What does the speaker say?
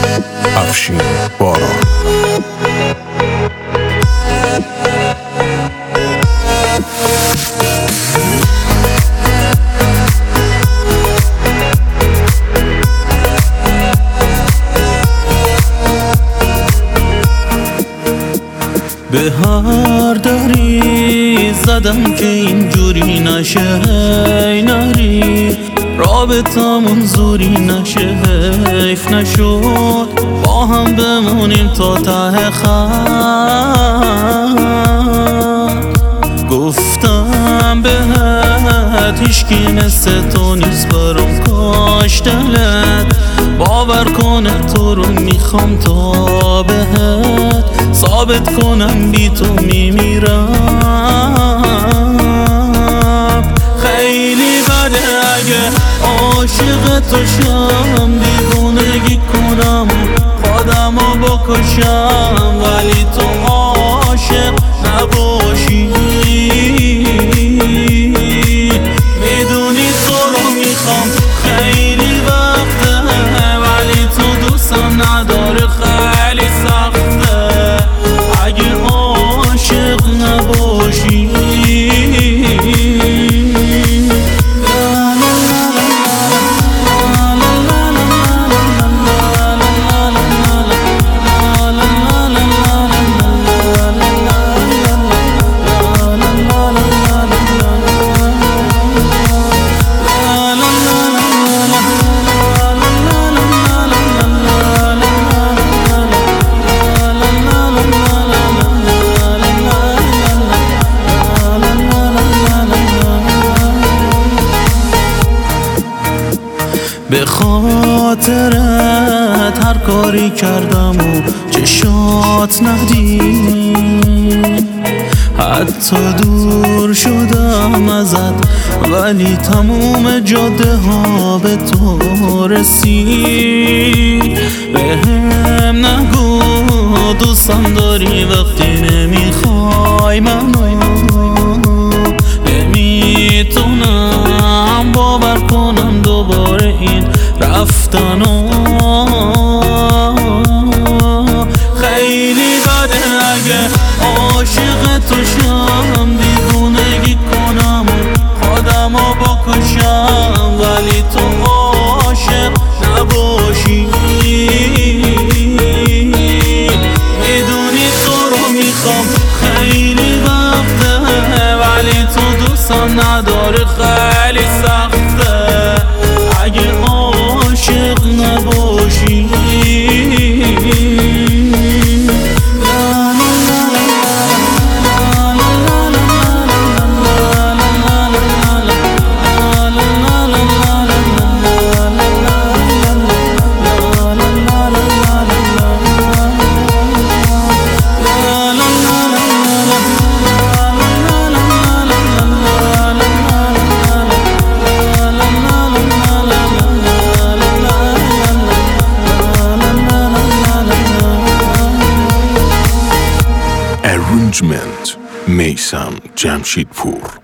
افشین باران. به هر دری زدم که اینجوری نشه، نری رابطمون زوری نشه، حیف نشد با هم بمونیم تا ته خط. گفتم بهت هیچکی مثل تو نیست، برام کاش دلت باور کنه تو رو میخوام تا بهت ثابت کنم بی تو میمیرم. خیلی بده اگه عاشق تو شم، دیوونگی کنم خودمو بکشم، ولی تو عاشق نباشی. میدونی تو رو میخوام خیلی وقته، ولی تو دوستم نداره، خیلی سخته اگه عاشق نباشی. به خاطرت هر کاری کردم و چشات ندید، حتی دور شدم ازت ولی تموم جاده ها به تو رسید. بهم نگو دوستم داری وقتی نمیخوای منو، نمیتونم باور کنم دوباره این رفتنو. خیلی بده اگه عاشق تو شم، دیوونگی کنم خودمو بکشم، ولی تو عاشق نباشی. میدونی تو رو میخوام خیلی وقته، ولی تو دوستم نداره، خیلی سخته اگه عاشق نباشی. Arrangement میثم جمشیدپور.